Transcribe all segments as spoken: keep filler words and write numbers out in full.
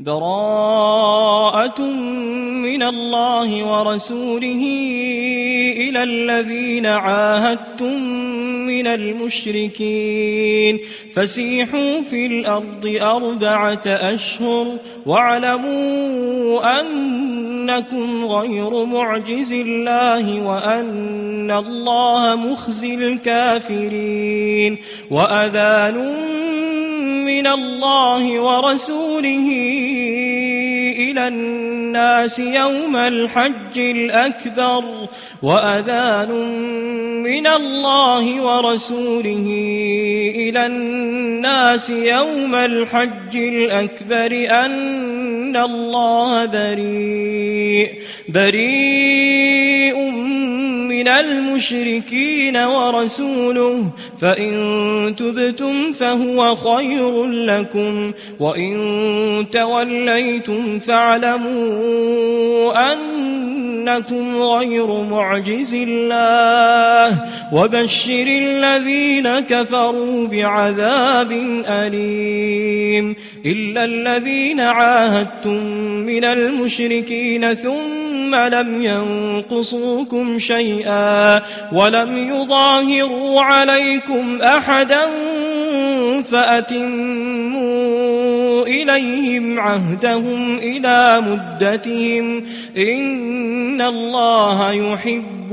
براءة من الله ورسوله إلى الذين عاهدتم من المشركين فسيحوا في الأرض أربعة أشهر واعلموا أنكم غير معجز الله وأن الله مخزي الكافرين وأذان من الله ورسوله إلى الناس يوم الحج الأكبر وأذان من الله ورسوله إلى الناس يوم الحج الأكبر أن الله بريء بريء من المشركين ورسوله فإن تبتم فهو خير لكم وإن توليتم فاعلموا أنكم غير معجز الله وبشر الذين كفروا بعذاب أليم إلا الذين عاهدتم من المشركين ثم لم ينقصوكم شيئا ولم يظاهروا عليكم أحدا فأتموا إليهم عهدهم إلى مدتهم إن الله يحب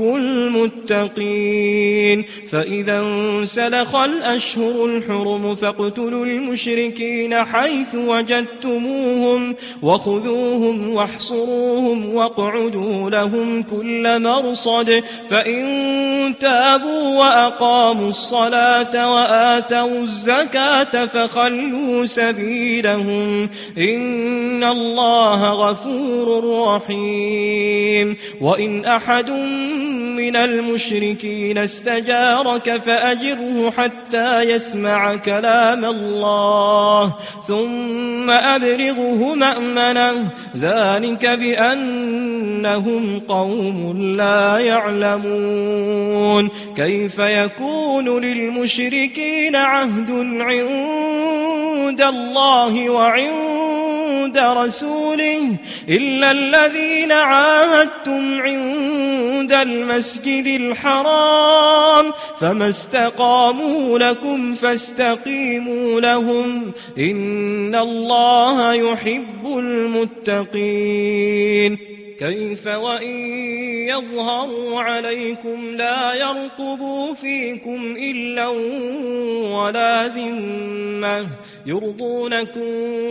المتقين فإذا انسلخ الأشهر الحرم فاقتلوا المشركين حيث وجدتموهم وخذوهم واحصروهم واقعدوا لهم كل مرصد فإن تابوا وأقاموا الصلاة وآتوا الزكاة فخلوا سبيلهم إن الله غفور رحيم وإن أحد من المشركين استجارك فأجره حتى يسمع كلام الله ثم أبلغه مأمنه ذلك بأنهم قوم لا يعلمون كيف يكون للمشركين عهد عند الله وعند رسوله إلا الذين عاهدتم عند المسجد الحرام فما استقاموا لكم فاستقيموا لهم إن الله يحب المتقين كيف وإن يظهروا عليكم لا يرقبوا فيكم إلا ولا ذمة يرضونكم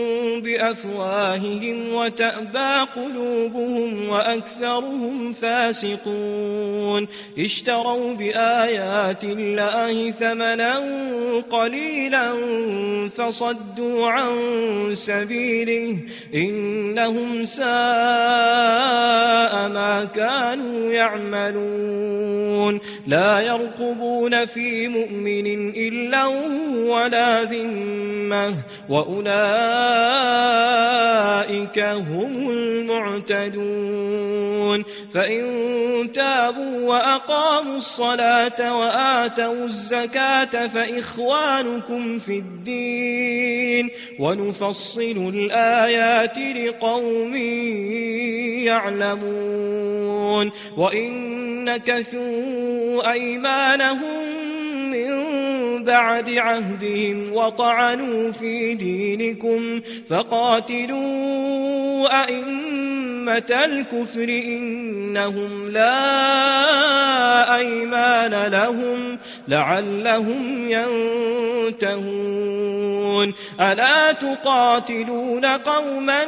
بأفواههم وتأبى قلوبهم وأكثرهم فاسقون اشتروا بآيات الله ثمنا قليلا فصدوا عن سبيله إنهم ساء ما كانوا يعملون لا يرقبون في مؤمن إلا ولا ذمة وأولئك هم المعتدون فإن تابوا وأقاموا الصلاة وآتوا الزكاة فإخوانكم في الدين ونفصل الآيات لقوم يعلمون وإن نكثوا أيمانهم من بعد عهدهم وطعنوا في دينكم فقاتلوا أئمة الكفر إنهم لا أيمان لهم لعلهم ينتهون ألا تقاتلون قوما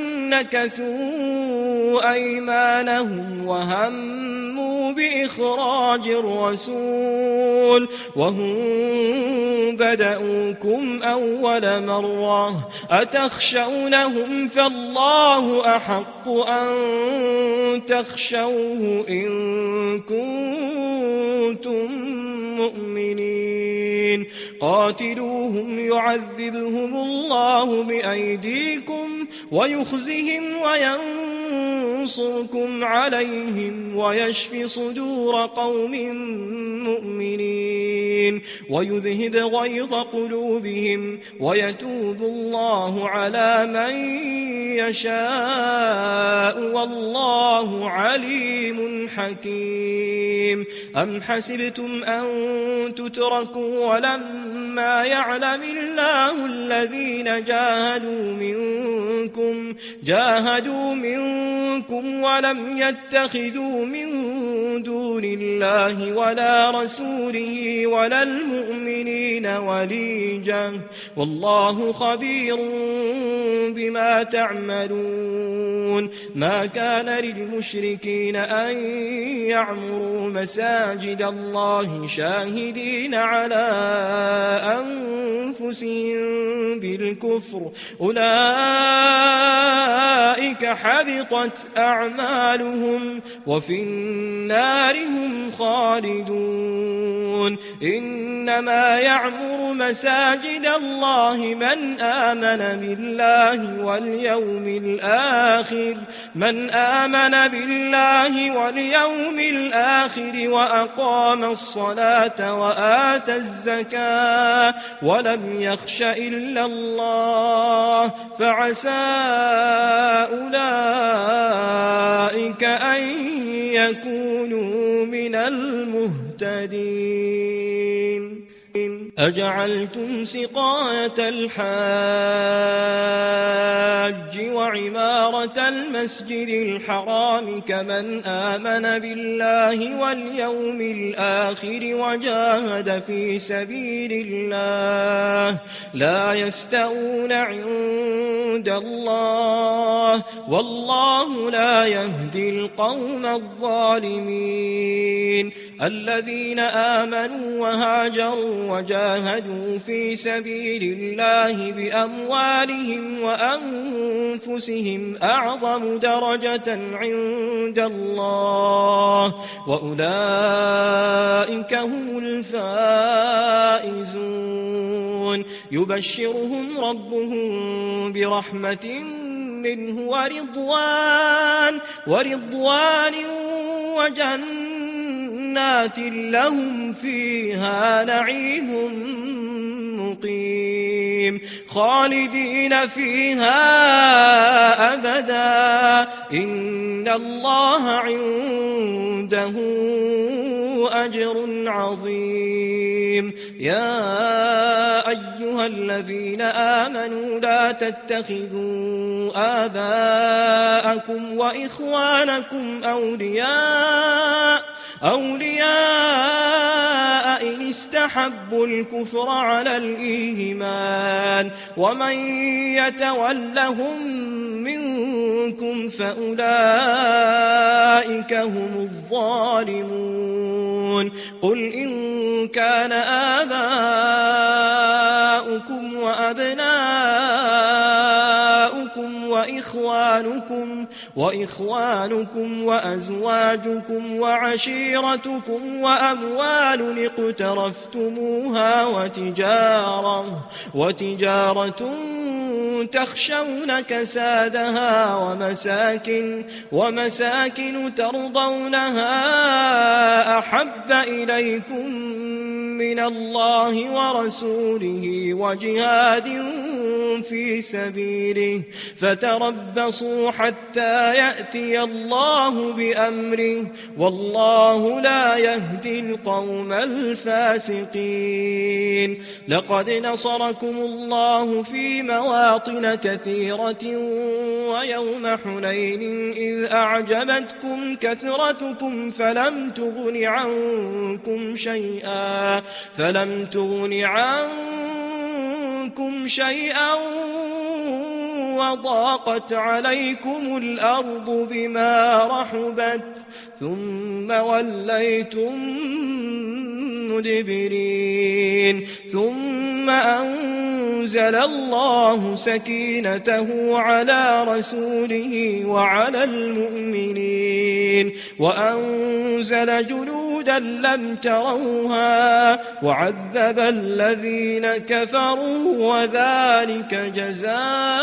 نكثوا أيمانهم وهموا بإخراج الرسول وهم بدأوكم أول مرة أتخشونهم فالله أحق أن تخشوه إن كنتم مؤمنين قاتلوهم يعذبهم الله بأيديكم ويخزهم وينصركم عليهم ويشف صدور قوم مؤمنين ويذهب غيظ قلوبهم ويتوب الله على من يشاء والله عليم حكيم. أم حسبتم أن تتركوا ولما يعلم الله الذين جاهدوا منكم جاهدوا منكم ولم يتخذوا من دون الله ولا رسوله ولا المؤمنين وليجا والله خبير بما تعملون. ما كان للمشركين أن يعمروا مساجد الله شاهدين على أنفسهم بالكفر أولئك حبطت أعمالهم وفي النار هم خالدون. إنما يعمر مساجد الله من آمن بالله واليوم الآخر من آمن بالله واليوم الآخر وأقام الصلاة وآتى الزكاة ولم يخش إلا الله فعسى أولئك أن يكونوا من المهتدين. أجعلتم سقاية الحاج وعمارة المسجد الحرام كمن آمن بالله واليوم الآخر وجاهد في سبيل الله لا يستوون عند الله والله لا يهدي القوم الظالمين. الذين آمنوا وهاجروا وجاهدوا في سبيل الله بأموالهم وأنفسهم أعظم درجة عند الله وأولئك هم الفائزون. يبشرهم ربهم برحمة منه ورضوان ورضوان وجنة لهم فيها نعيم مقيم خالدين فيها أبدا إن الله عنده أجر عظيم. يا أيها الذين آمنوا لا تتخذوا آباءكم وإخوانكم أولياء أولياء إن استحبوا الكفر على الإيمان ومن يتولهم منكم فأولئك هم الظالمون. قل إن كان آباؤكم وأبناؤكم وإخوانكم وإخوانكم وأزواجكم وعشيرتكم وأموال اقترفتموها وتجارة وتجارة تخشون كسادها ومساكن ومساكن ترضونها أحب إليكم من الله ورسوله وجهاد في سبيله فتربصوا حتى يأتي الله بأمره والله لا يهدي القوم الفاسقين. لقد نصركم الله في مواطن كثيرة ويوم حنين إذ أعجبتكم كثرتكم فلم تغن عنكم شيئا فلم تغن عنكم شيئا وضاقت عليكم الأرض بما رحبت ثم وليتم مدبرين ثم أنزل الله سكينته على رسوله وعلى المؤمنين وأنزل جنودا لم تروها وعذب الذين كفروا وذلك جزاء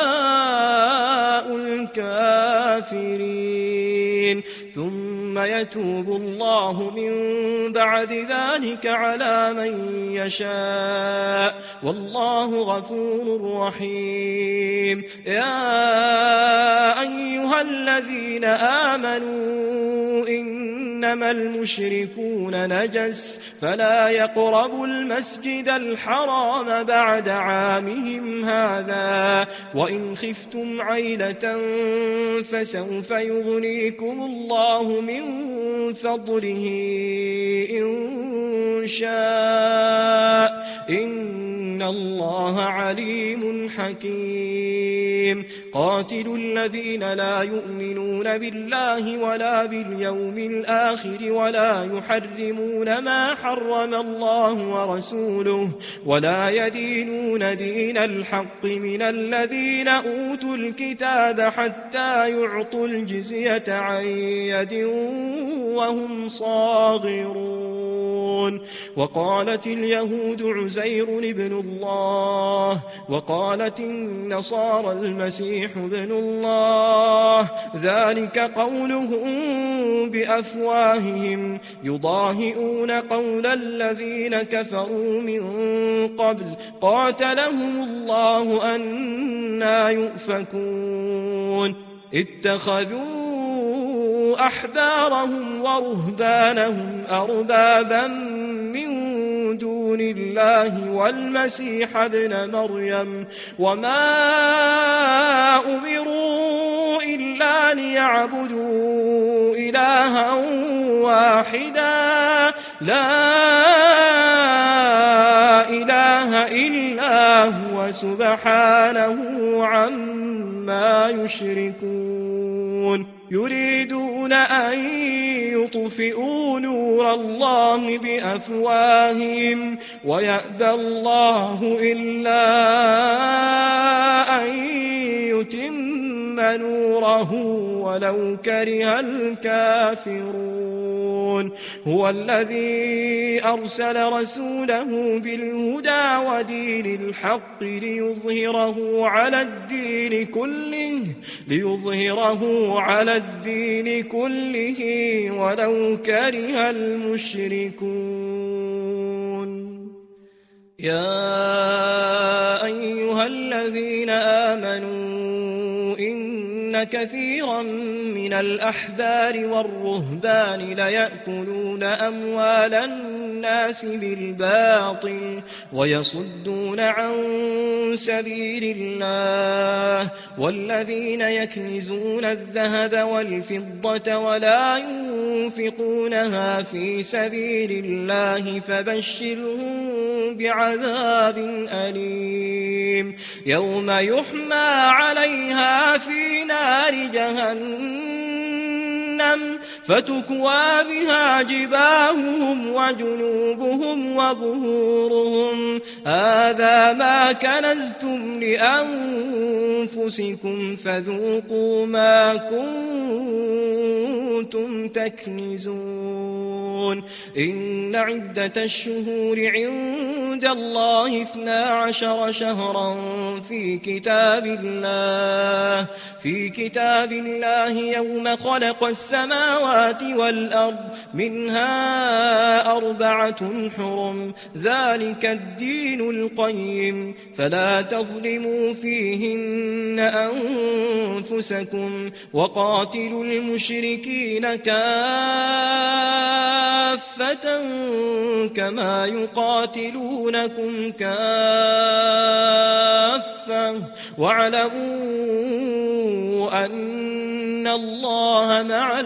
الكافرين ثم يتوب الله من بعد ذلك على من يشاء والله غفور رحيم يا أيها الذين آمنوا إنما المشركون نجس فلا يقربوا المسجد الحرام بعد عامهم هذا وإن خفتم عيلة فسوف يغنيكم الله من فضله إن شاء إن الله عليم حكيم قاتلوا الذين لا يؤمنون بالله ولا باليوم الآخر ولا يحرمون ما حرم الله ورسوله ولا يدينون دين الحق من الذين أوتوا الكتاب حتى يعطوا الجزية عن يد وهم صاغرون وقالت اليهود عزير ابن الله وقالت النصارى المسيح ابن الله ذلك قولهم بأفواههم يضاهئون قول الذين كفروا من قبل قاتلهم الله أنى يؤفكون اتخذوا أحبارهم ورهبانهم أربابا من دون الله والمسيح ابن مريم وما أمروا إلا ليعبدوا إلها واحدا لا إله إلا هو سبحانه عما يشركون يريدون أن يطفئوا نور الله بأفواههم ويأبى الله إلا أن يتم نوره ولو كره الكافرون هو الذي أرسل رسوله بالهدى ودين الحق ليظهره على الدين كله ليظهره على الدين كله ولو كره المشركون يا أيها الذين آمنوا إن كثيرا من الأحبار والرهبان ليأكلون أموال الناس بالباطل ويصدون عن سبيل الله والذين يكنزون الذهب والفضة ولا ينفقونها في سبيل الله فبشرهم بعذاب أليم يوم يحمى عليها في نار جهنم فتكوى بها جباههم وجنوبهم وظهورهم هذا ما كنزتم لأنفسكم فذوقوا ما كنتم تكنزون إن عدة الشهور عند الله اثنا عشر شهرا في كتاب الله في كتاب الله يوم خلق السماوات والأرض منها أربعة حرم ذلك الدين القيم فلا تظلموا فيهن أنفسكم وقاتلوا المشركين كافة كما يقاتلونكم كافة واعلموا أن الله مع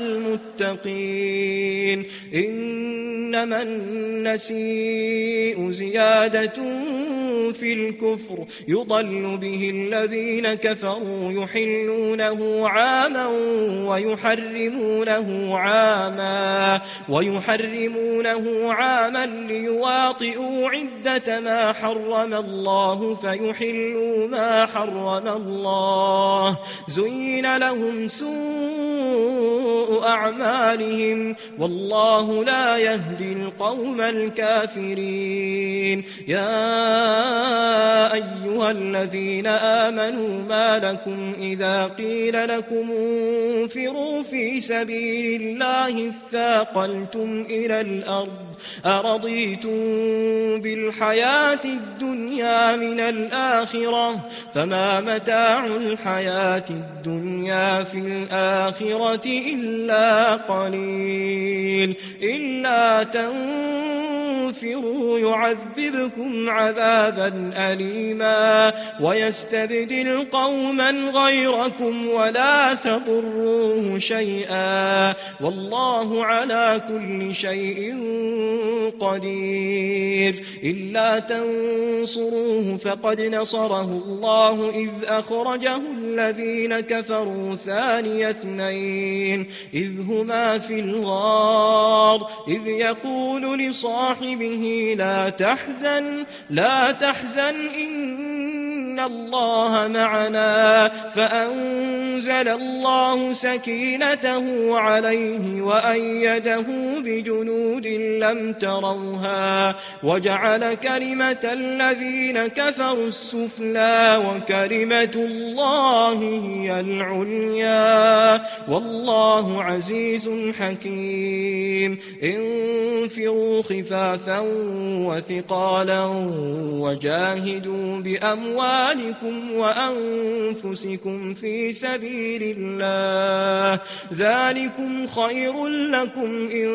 المتقين إنما النسيء زيادة في الكفر يضل به الذين كفروا يحلونه عاما ويحرمونه عاما ويحرمونه عاما ليواطئوا عدة ما حرم الله فيحلوا ما حرم الله زين لهم سوء أعمالهم والله لا يهدي القوم الكافرين. يا أيها الذين آمنوا ما لكم إذا قيل لكم انفروا في سبيل الله اثاقلتم إلى الأرض أرضيتم بالحياة الدنيا من الآخرة فما متاع الحياة الدنيا في الآخرة إلا قليل إلا تنفروا يعذبكم عذابا أليما ويستبدل قوما غيركم ولا تضروه شيئا والله على كل شيء قدير. إلا تنصروه فقد نصره الله إذ أخرجه الذين كفروا ثاني اثنين إذ هما في الغار إذ يقول لصاحبه لا تحزن لا تحزن إن الله معنا فأنزل الله سكينته عليه وأيده بجنود لم تروها وجعل كلمة الذين كفروا السفلى وكلمة الله هي العليا والله عزيز حكيم. انفروا خفافا وثقالا وجاهدوا بأموالكم وأنفسكم في سبيل الله ذلكم خير لكم إن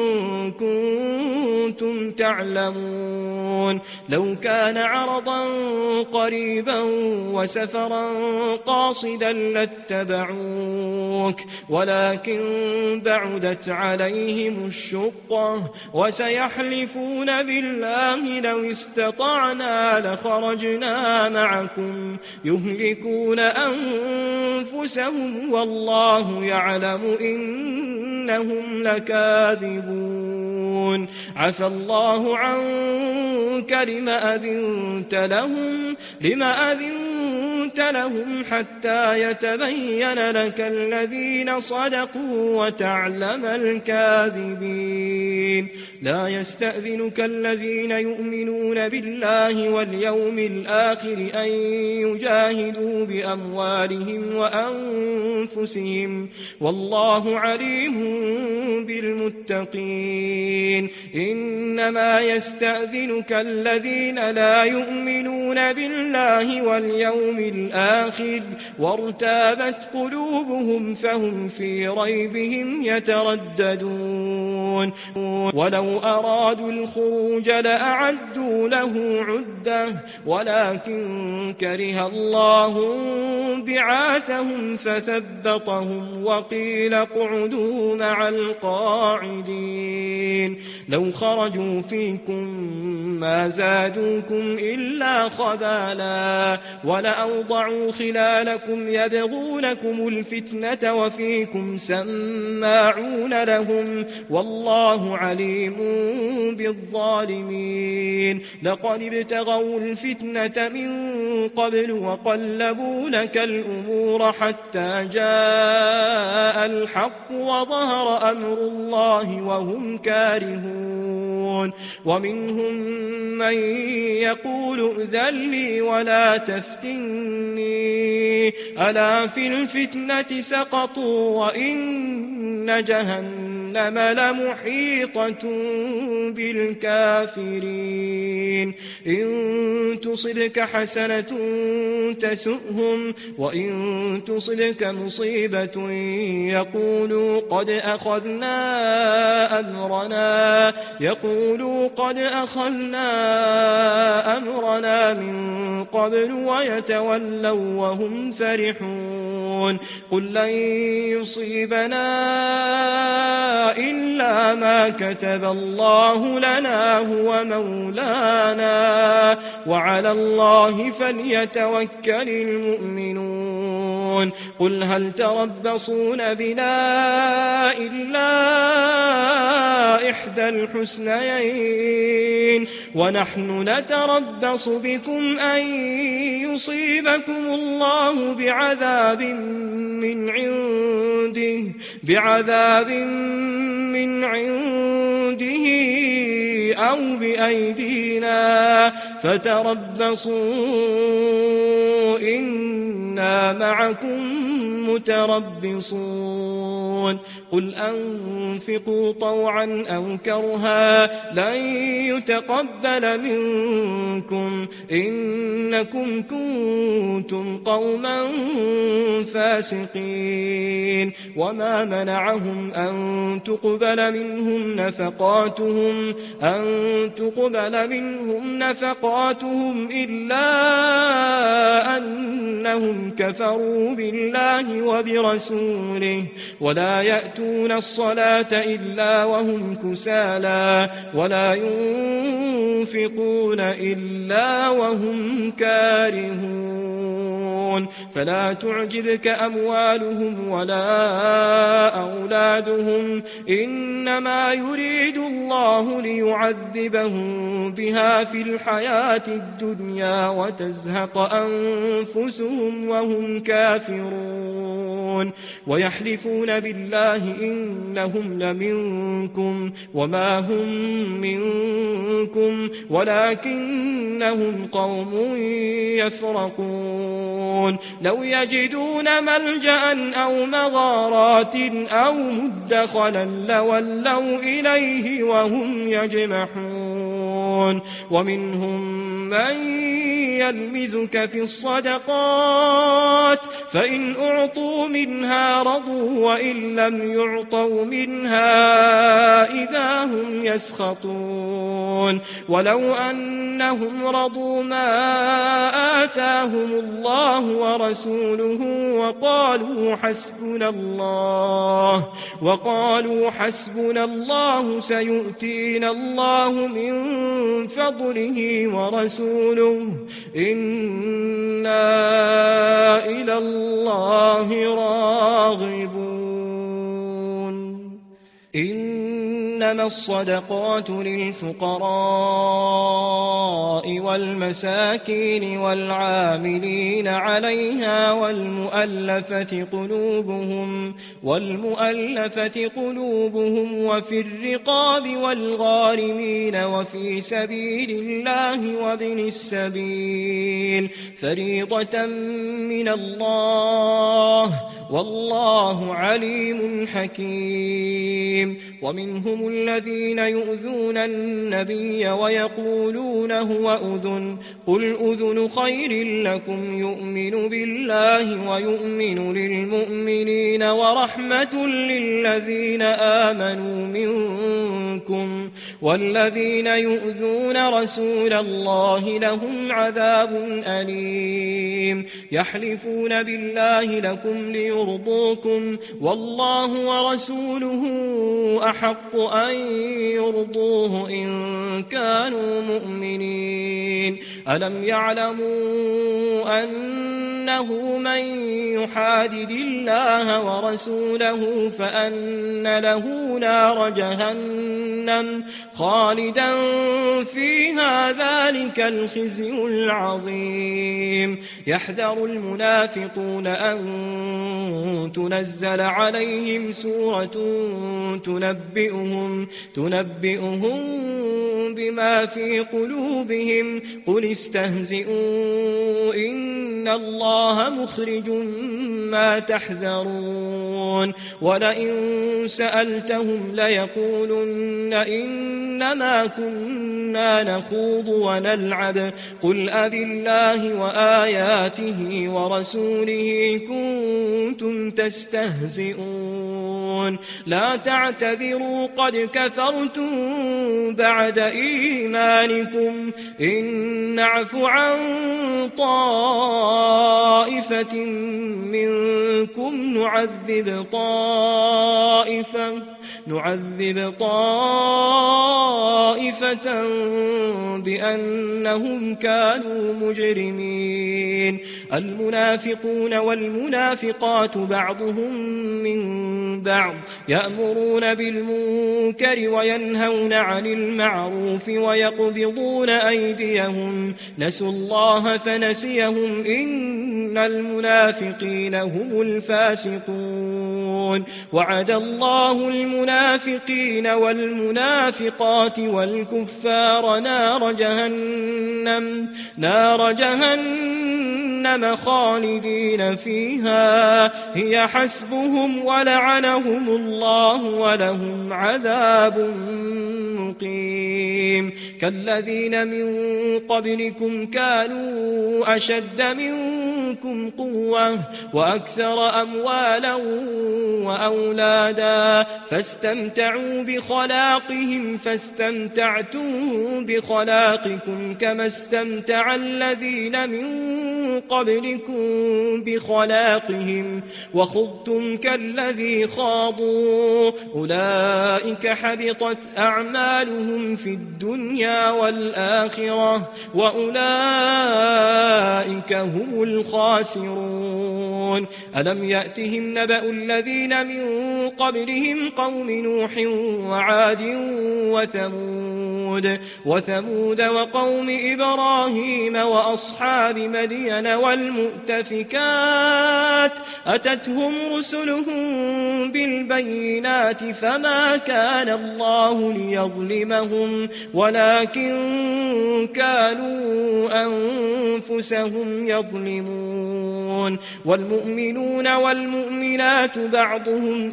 كنتم تعلمون. لو كان عرضا قريبا وسفرا قاصدا لاتبعوك ولكن بعدت عليهم الشقة وسيحلفون بالله لو استطعنا لخرجنا معكم يهلكون أنفسهم والله يعلم إنهم لكاذبون. عفى الله عنك لم أذنت لهم لم أذنت لهم حتى يتبين لك الذين صدقوا وتعلم الكاذبين. لا يستأذنك الذين يؤمنون بالله واليوم الآخر أن يجاهدوا بأموالهم وأنفسهم والله عليم بالمتقين. إنما يستأذنك الذين لا يؤمنون بالله واليوم الآخر وارتابت قلوبهم فهم في ريبهم يترددون. ولو أرادوا الخروج لأعدوا له عدة ولكن كره الله بعاثهم فثبطهم وقيل اقعدوا مع القاعدين. لو خرجوا فيكم ما زادوكم إلا خبالا ولأوضعوا خلالكم يبغونكم الفتنة وفيكم سماعون لهم والله عليم بالظالمين. لقد ابتغوا الفتنة من قبل وقلبوا لك الأمور حتى جاء الحق وظهر أمر الله وهم كارهون. ومنهم من يقول ائذن لي ولا تفتني ألا في الفتنة سقطوا وإن جهنم لمحيطة بالكافرين. إن تصبك حسنة تسؤهم وإن تصبك مصيبة يقولوا قد أخذنا أمرنا يقولوا قد أخذنا أمرنا من قبل ويتولوا وهم فرحون. قل لن يصيبنا إلا ما كتب الله لنا هو مولانا وعلى الله فليتوكل المؤمنون قل هل تربصون بنا إلا إحدى الحسنيين ونحن نتربص بكم أن يصيبكم الله بعذاب من عنده بعذاب من عنده أو بأيدينا فتربصوا إنا معكم متربصون قل أنفقوا طوعا أو كرها لن يتقبل منكم إنكم كنتم قوما فاسقين وما منعهم أن تقبل منهم نفقاتهم أن تقبل منهم نفقاتهم إلا أنهم كفروا بالله وبرسوله ولا يأتون الصلاة إلا وهم كسالى ولا ينفقون إلا وهم كارهون فلا تعجبك أموالهم ولا أولادهم إنما يريد الله ليعذبهم بها في الحياة الدنيا وتزهق أنفسهم وهم كافرون ويحلفون بالله إنهم لمنكم وما هم منكم ولكنهم قوم يفرقون لو يجدون ملجأ أو مغارات أو مدخلا لولوا إليه وهم يجمحون ومنهم من يلمزك في الصدقات فإن أعطوا منها رضوا وإن لم يعطوا منها إذا هم يسخطون ولو أنهم رضوا ما آتاهم الله ورسوله وقالوا حسبنا الله وقالوا حسبنا الله سيؤتينا الله من فضله ورسوله إنا إلى الله راغبون إنما الصدقات للفقراء والمساكين والعاملين عليها والمؤلفة قلوبهم والمؤلفة قلوبهم وفي الرقاب والغارمين وفي سبيل الله وابن السبيل فريضة من الله والله عليم حكيم ومنهم الذين يؤذون النبي ويقولون هو أذن قل أذن خير لكم يؤمن بالله ويؤمن للمؤمنين ورحمة للذين آمنوا منكم والذين يؤذون رسول الله لهم عذاب أليم يحلفون بالله لكم ليرضوكم والله ورسوله أحق أن يرضوه إن كانوا مؤمنين ألم يعلموا أنه من يحادد الله ورسوله فأن له نار جهنم خالدا فيها ذلك الخزي العظيم يحذر المنافقون أن تنزل عليهم سورة تنبئهم تنبئهم بما في قلوبهم قل استهزئوا إن الله مخرج ما تحذرون ولئن سألتهم ليقولن إنما كنا نخوض ونلعب قل أبالله وآياته ورسوله كنتم تستهزئون لا تعتذروا قد كفرتم بعد إيمانكم إن نعف عن طائفة منكم نعذب طائفة نعذب طائفة بأنهم كانوا مجرمين المنافقون والمنافقات بعضهم من بعض يأمرون بالمنكر وينهون عن المعروف ويقبضون أيديهم نسوا الله فنسيهم إن المنافقين هم الفاسقون وعد الله المنافقين والمنافقات والكفار نار جهنم نار جهنم خالدين فيها هي حسبهم ولعنهم الله ولهم عذاب مقيم كالذين من قبلكم كانوا أشد منكم قوة وأكثر أموالا وأولادا فاستمتعوا بخلاقهم فاستمتعتم بخلاقكم كما استمتع الذين من قبلكم بخلاقهم وخضتم كالذي خاضوا أولئك حبطت أعمالهم في الدنيا والآخرة وأولئك هم الخاسرون ألم يأتهم نبأ الذين من قبلهم قوم نوح وعاد وثمود وثمود وقوم إبراهيم وأصحاب مدين والمؤتفكات أتتهم رسلهم بالبينات فما كان الله ليظلمهم ولكن كانوا أنفسهم يظلمون والمؤمنون والمؤمنات بعضهم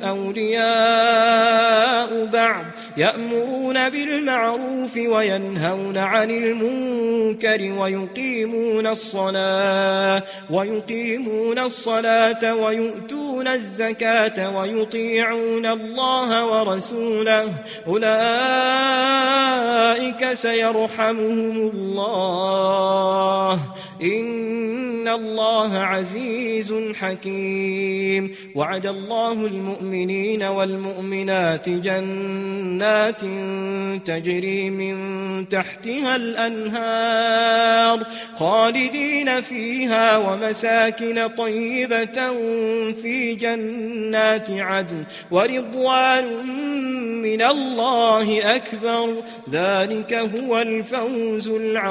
أولياء بعض يأمرون بالمعروف وينهون عن المنكر ويقيمون الصلاة ويقيمون الصلاة ويؤتون الزكاة ويطيعون الله ورسوله أولئك سيرحمهم الله إن الله عزيز حكيم وعد الله المؤمنين والمؤمنات جنات تجري من تحتها الأنهار خالدين فيها ومساكن طيبة في جنات عدن ورضوان من الله أكبر ذلك هو الفوز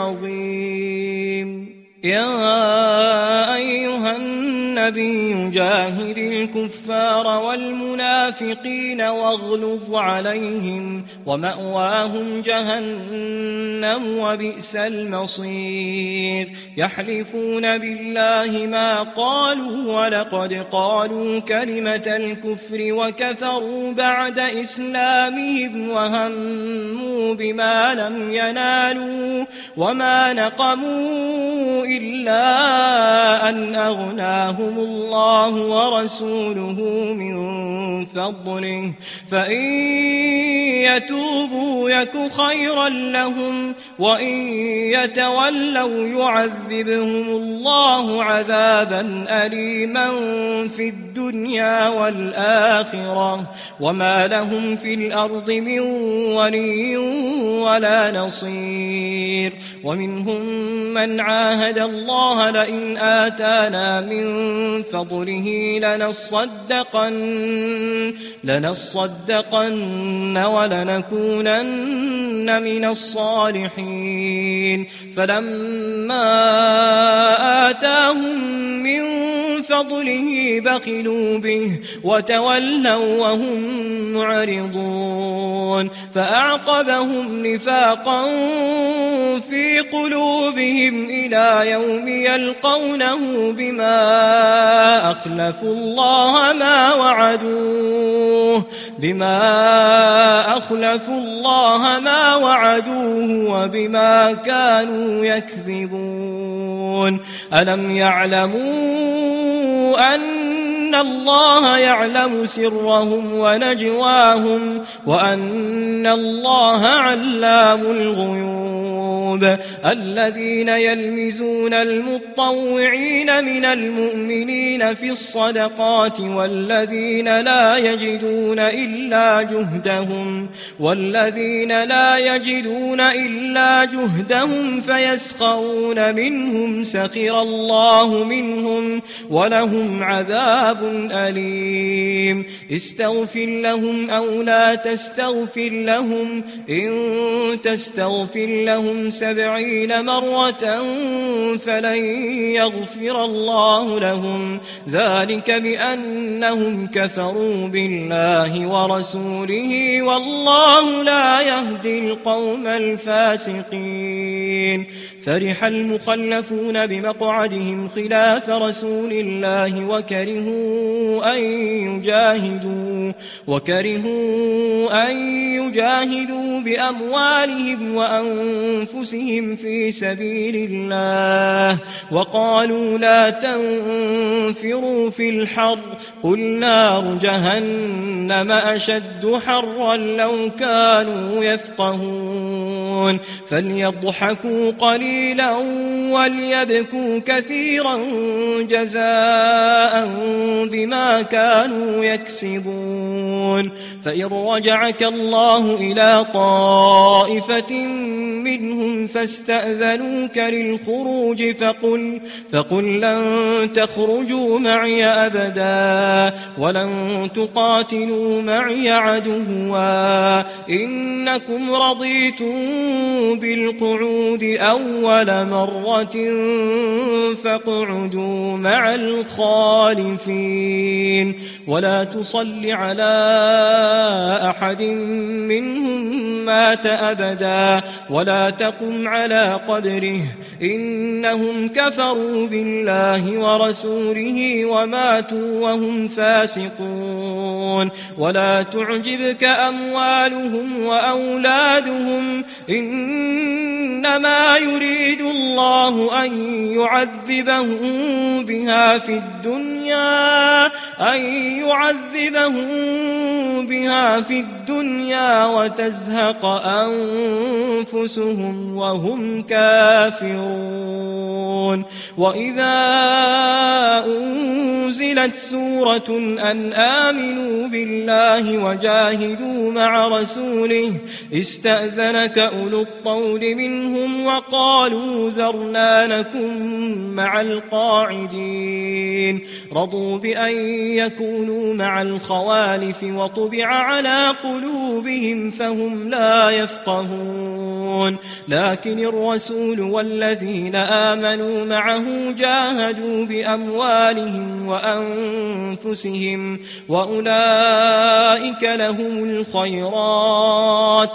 العظيم يا أيها النبي جاهد الكفار والمنافقين واغلظ عليهم ومأواهم جهنم وبئس المصير يحلفون بالله ما قالوا ولقد قالوا كلمة الكفر وكفروا بعد إسلامهم وهموا بما لم ينالوا وما نقموا إلا أن أغناهم الله ورسوله من فضله فإن يتوبوا يك خيرا لهم وإن يتولوا يعذبهم الله عذابا أليما في الدنيا والآخرة وما لهم في الأرض من ولي ولا نصير ومنهم من عاهد الله لئن آتانا من فضله لنصدقن لنصدقن ولنكونن من الصالحين فلما آتاهم من فضله بخلوا به وتولوا وهم معرضون فأعقبهم نفاقا في قلوبهم إلى يوم يلقونه بما أخلفوا الله ما وعدوه بما أخلفوا الله ما وعدوه وبما كانوا يكذبون ألم يعلموا أن أن الله يعلم سرهم ونجواهم وأن الله علام الغيوب الذين يلمزون المطوعين من المؤمنين في الصدقات والذين لا يجدون إلا جهدهم والذين لا يجدون إلا جهدهم فيسخرون منهم سخر الله منهم ولهم عذاب أليم استغفر لهم أو لا تستغفر لهم إن تستغفر لهم سبعين مرة فلن يغفر الله لهم ذلك بأنهم كفروا بالله ورسوله والله لا يهدي القوم الفاسقين فرح المخلفون بمقعدهم خلاف رسول الله وكرهوا أن يجاهدوا وكرهوا أن يجاهدوا بأموالهم وأنفسهم في سبيل الله وقالوا لا تنفروا في الحر قل نار جهنم أشد حرا لو كانوا يفقهون فليضحكوا قليلا وليبكوا كثيرا جزاء بما كانوا يكسبون فإن رجعك الله إلى طائفة منهم فاستأذنوك للخروج فقل, فقل لن تخرجوا معي أبدا ولن تقاتلوا معي عدوا إنكم رضيتم بالقعود أول مرة فاقعدوا مع الخالفين ولا تصل على أحد منهم مات أبدا ولا تقم على قبره إنهم كفروا بالله ورسوله وماتوا وهم فاسقون ولا تعجبك أموالهم وأولادهم إنما يريد الله أن يعذبهم بها في الدنيا أن يعذبهم بها في الدنيا وتزهق أنفسهم وهم كافرون وإذا أنزلت سورة أن آمنوا بالله وجاهدوا مع رسوله استأذنك أولو الطول منهم وقالوا ذرنا نكن مع القاعدين رضوا بأن يكونوا مع الخوالف وطبع على قلوبهم فهم لا يفقهون لكن الرسول والذين آمنوا معه جاهدوا بأموالهم وأنفسهم وأولئك لهم الخيرات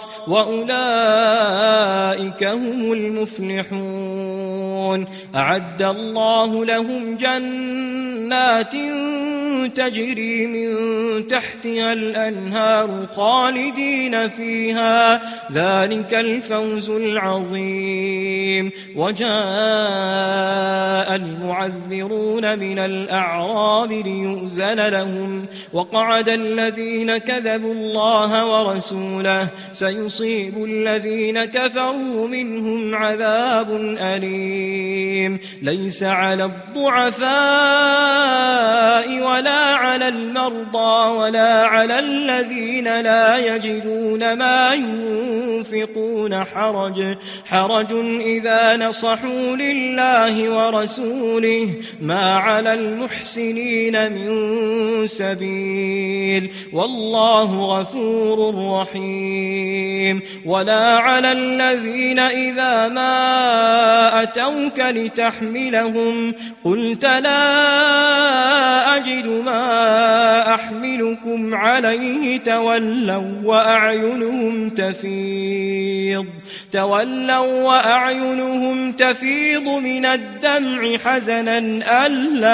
وأولئك هم المفلحون أعد الله لهم جنات تجري من تحتها الأنهار خالدين فيها ذلك الفوز العظيم وجاء المعذرون من الأعراب ليؤذن لهم وقعد الذين كذبوا الله ورسوله سيصيب الذين كفروا منهم عذاب أليم ليس على الضعفاء ولا على المرضى ولا على الذين لا يجدون ما ينفقون حرج حرج إذا نصحوا لله ورسوله ما على المحسنين من سبيل والله غفور رحيم ولا على الذين إذا ما أتوك لتحملهم قلت لا أجد ما أحملكم عليه تولوا وأعينهم تفيض تولوا وأعينهم تفيض من الدمع حزنا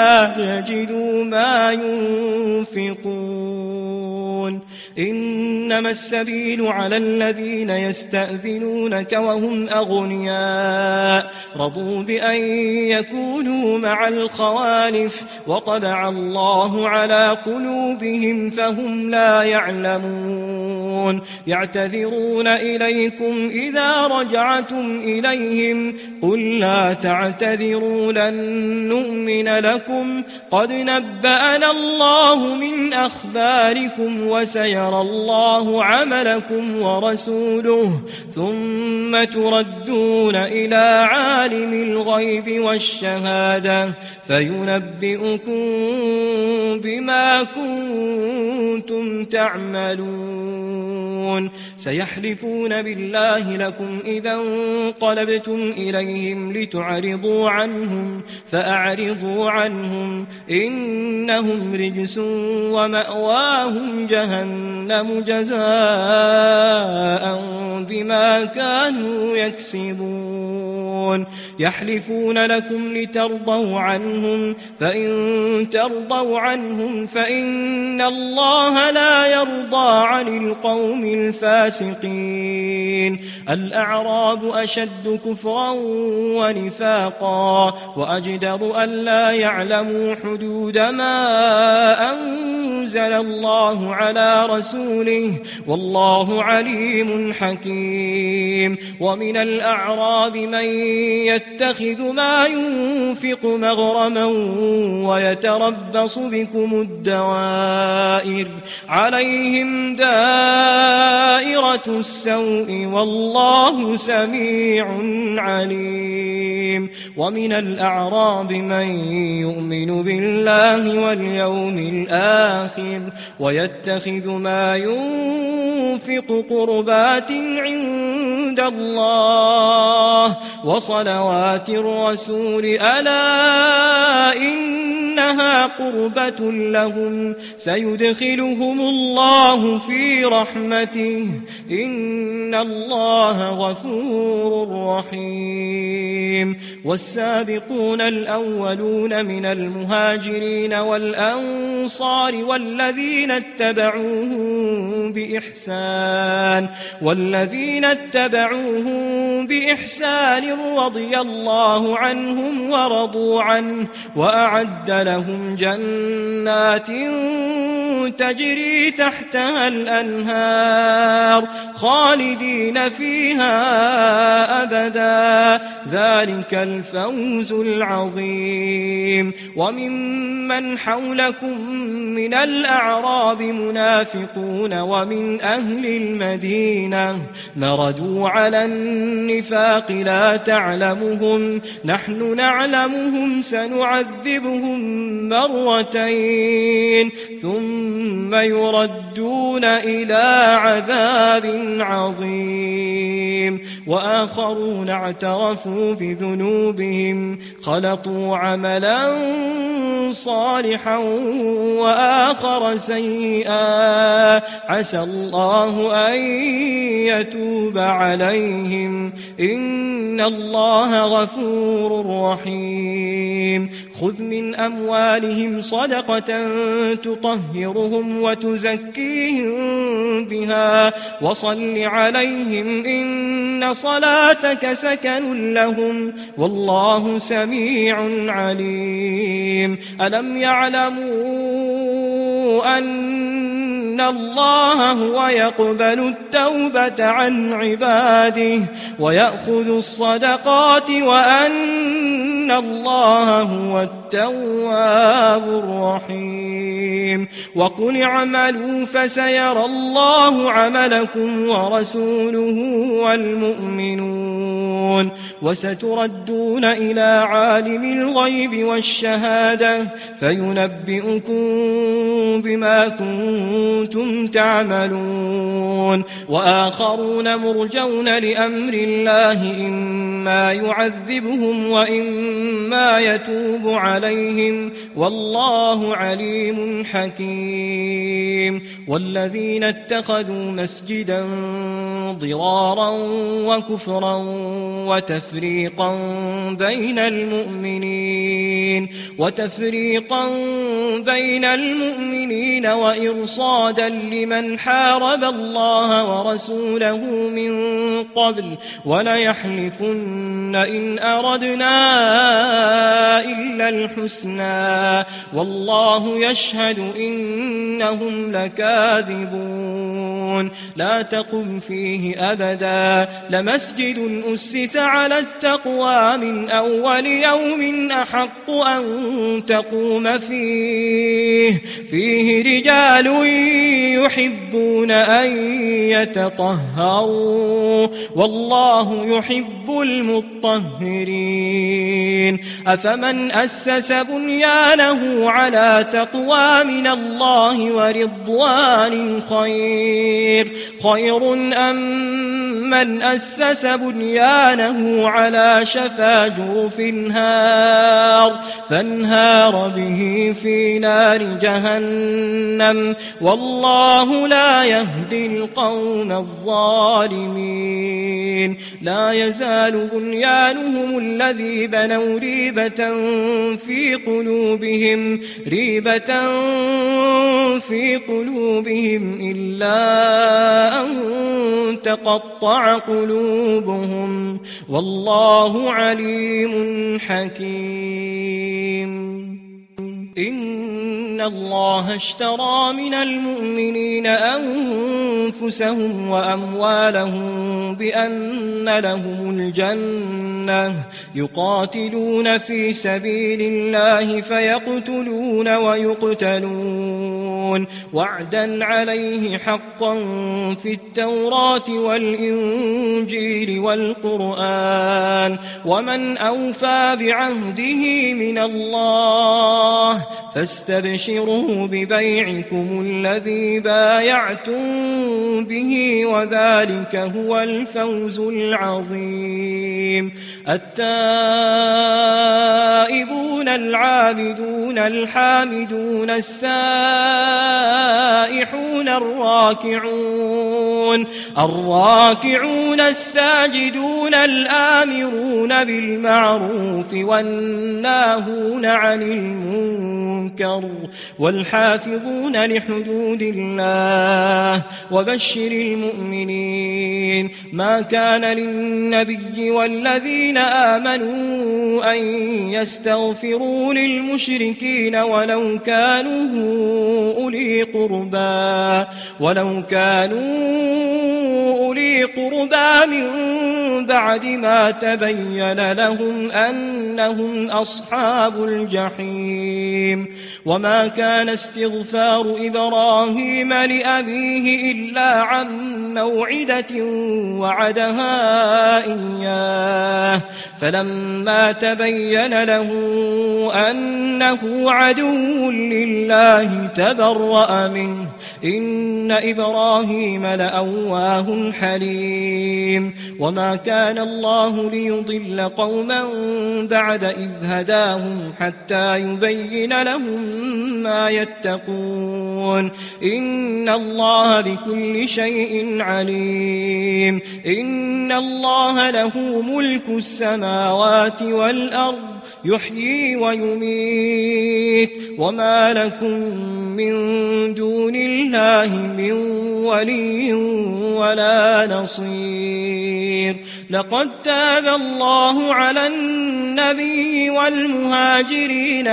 ألا يجدوا ما ينفقون إن إنما السبيل على الذين يستأذنونك وهم أغنياء رضوا بأن يكونوا مع الخوالف وطبع الله على قلوبهم فهم لا يعلمون يعتذرون إليكم إذا رجعتم إليهم قل لا تعتذروا لن نؤمن لكم قد نبأنا الله من أخباركم وسيرى الله عملكم ورسوله ثم تردون إلى عالم الغيب والشهادة فينبئكم بما كنتم تعملون سيحلفون بالله لكم إذا انقلبتم إليهم لتعرضوا عنهم فأعرضوا عنهم إنهم رجس ومأواهم جهنم جزاء بما كانوا يكسبون يحلفون لكم لترضوا عنهم فإن ترضوا عنهم فإن الله لا يرضى عن القوم الفاسقين الأعراب أشد كفرا ونفاقا وأجدر ألا يعلموا حدود ما أنزل الله على رسوله والله عليم حكيم ومن الأعراب من يتخذ ما ينفق مغرما ويتربص بكم الدوائر عليهم دائرة السوء والله سميع عليم ومن الأعراب من يؤمن بالله واليوم الآخر ويتخذ ما ينفق قربات عند الله وصلوات الرسول ألا إنها قربة لهم سيدخلهم الله في رحمته إن الله غفور رحيم والسابقون الأولون من المهاجرين والأنصار والذين اتبعوهم بإحسان والذين اتبعوهم بإحسان رضي الله عنهم ورضوا عنه وأعد لهم جنات تجري تحتها الأنهار خالدين فيها أبدا ذلك الفوز العظيم وممن حولكم من الأعراب منافقون ومن أهل المدينة مردوا على النفاق لا تعلمهم نحن نعلمهم سنعذبهم مرتين ثم يردون إلى عذاب عظيم وآخرون اعترفوا بذنوبهم خلطوا عملا صالحا وآخر سيئا عسى الله أن يتوب عليهم إن الله غفور رحيم خذ من أموالهم صدقة تطهرهم وتزكيهم بها وصل عليهم إن صلاتك سكن لهم والله سميع عليم ألم يعلموا أن الله هو يقبل التوبة عن عباده ويأخذ الصدقات وأن الله هو التواب الرحيم وقل اعملوا فسيرى الله عملكم ورسوله والمؤمنون وستردون إلى عالم الغيب والشهادة فينبئكم بما كنتم تعملون وآخرون مرجون لأمر الله إما يعذبهم وإما يتوب عليهم والله عليم حكيم والذين اتخذوا مسجدا ضرارا وكفرا وتفريقا بين المؤمنين وتفريقا بين المؤمنين وإرصادا لمن حارب الله ورسوله من قبل وليحلفن إن أردنا إلا الحسنى والله يشهد إنهم لكاذبون لا تقم فيه أبدا لمسجد أسس على التقوى من أول يوم أحق أن تقوم فيه فيه رجال يحبون أن يتطهروا والله يحب المطهرين أفمن أسس بنيانه على تقوى من الله ورضوان خير خير أم من أسس بنيانه على شفا جرف هار فانهار به في نار جهنم والله لا يهدي القوم الظالمين لا يزال بنيانهم الذي بنوا ريبة في قلوبهم ريبة في قلوبهم إلا أن تقطع قلوبهم والله عليم حكيم إن الله اشترى من المؤمنين أنفسهم وأموالهم بأن لهم الجنة يقاتلون في سبيل الله فيقتلون ويقتلون وعدا عليه حقا في التوراة والإنجيل والقرآن ومن أوفى بعهده من الله فاستبشروا ببيعكم الذي بايعتم به وذلك هو الفوز العظيم التائبون العابدون الحامدون السائحون الراكعون الراكعون الساجدون الآمرون بالمعروف والناهون عن المنكر والحافظون لحدود الله وبشر المؤمنين ما كان للنبي والذين آمنوا أن يستغفروا للمشركين ولو كانوا أولي قربى ولو كانوا أولي قربى من بعد ما تبين لهم أنهم أصحاب الجحيم وما كان استغفار إبراهيم لأبيه إلا عن موعدة وعدها إياه فلما تبين له أنه عدو لله تبرأ منه إن إبراهيم لأواه حليم وما كان الله ليضل قوما بعد إذ هداهم حتى يبين لهم ما يتقون إن الله بكل شيء عليم إن الله له ملك السماوات والأرض يحيي ويميت وما لكم من دون الله من ولي ولا نصير لقد تاب الله على النبي والمهاجرين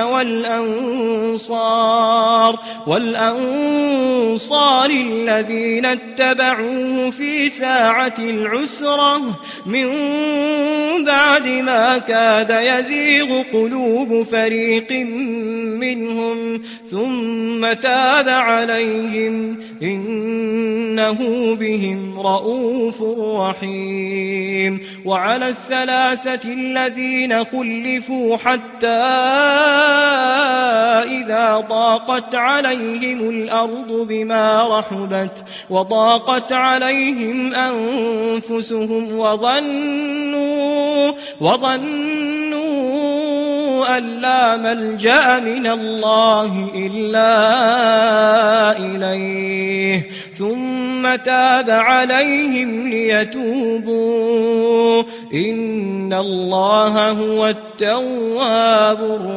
والأنصار والأنصار الذين اتبعوه في ساعة العسرة من بعد ما كاد يزيغ قلوب فريق منهم ثم تاب عليهم إنه بهم رؤوف رحيم وعلى الثلاثة الذين خلفوا حتى إذا ضاقت عليهم الأرض بما رحبت وضاقت عليهم أنفسهم وظنوا وظنوا أن لا ملجأ من الله إلا إليه ثم تاب عليهم ليتوبوا إن الله هو التواب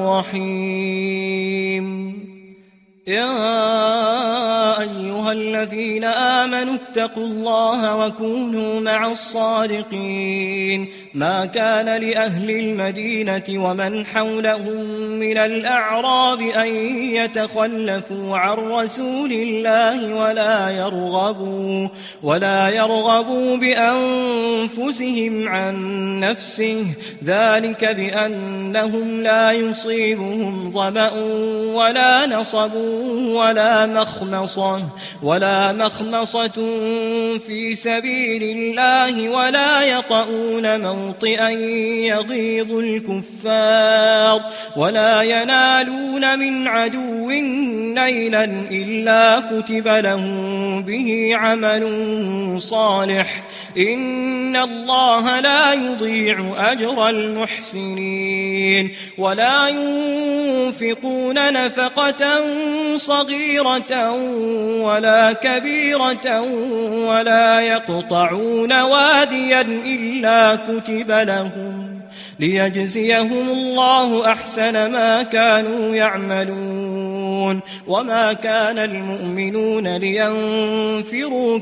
الرحيم. يا أيها الذين آمنوا اتقوا الله وكونوا مع الصادقين ما كان لأهل المدينة ومن حولهم من الأعراب أن يتخلفوا عن رسول الله ولا يرغبوا, ولا يرغبوا بأنفسهم عن نفسه ذلك بأنهم لا يصيبهم ظمأ ولا نصب ولا مخمصة, ولا مخمصة في سبيل الله ولا يطؤون موطئا يغيظ الكفار ولا ينالون من عدو نيلا إلا كتب لهم به عمل صالح إن الله لا يضيع أجر المحسنين. ولا ينفقون نفقة صغيرة ولا كبيرة ولا يقطعون واديا إلا كتب لهم ليجزيهم الله أحسن ما كانوا يعملون. وما كان المؤمنون لينفروا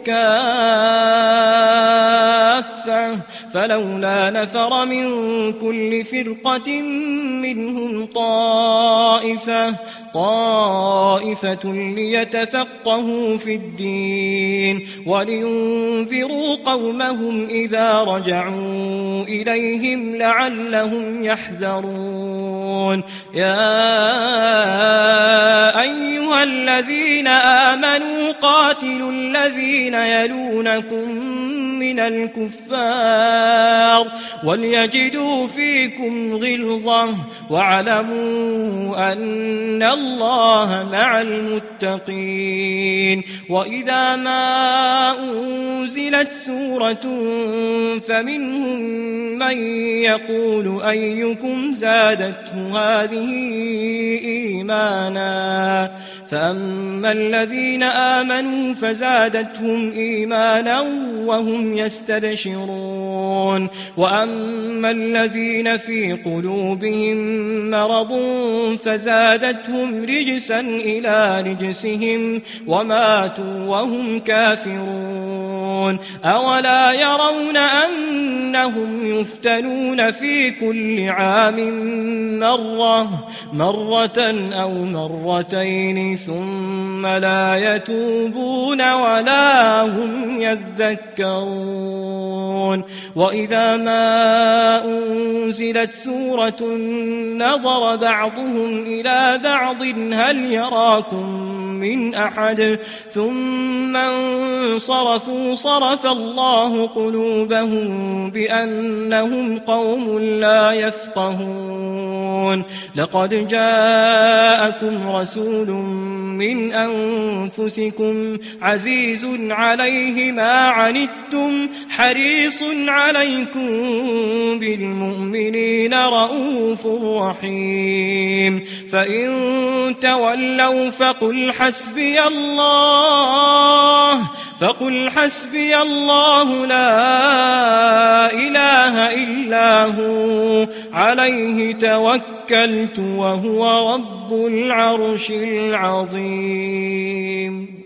كافة فلولا نفر من كل فرقة منهم طائفة طائفة ليتفقهوا في الدين ولينذروا قومهم إذا رجعوا إليهم لعلهم يحذرون. يا أيها الذين آمنوا قاتلوا الذين يلونكم من الكفار وليجدوا فيكم غلظة واعلموا أن الله مع المتقين. وإذا ما أنزلت سورة فمنهم من يقول أيكم زادته هذه إيمانا فأما الذين آمنوا فزادتهم إيمانا وهم يستبشرون وأما الذين في قلوبهم مرض فزادتهم رجسا إلى رجسهم وماتوا وهم كافرون. أولا يرون أنهم يفتنون في كل عام مرة مرة أو مرتين ثم لا يتوبون ولا هم يذكرون. وإذا ما أنزلت سورة نظر بعضهم إلى بعض هل يراكم من أحد ثم انصرفوا صرف الله قلوبهم بأنهم قوم لا يفقهون. لقد جاءكم رسول من أنفسكم عزيز عليه ما عنتم حريص عليكم بالمؤمنين رؤوف رحيم. فإن تولوا فقل حسبي الله فقل حسبي الله لا إله إلا هو عليه توكلت وهو رب العرش العظيم.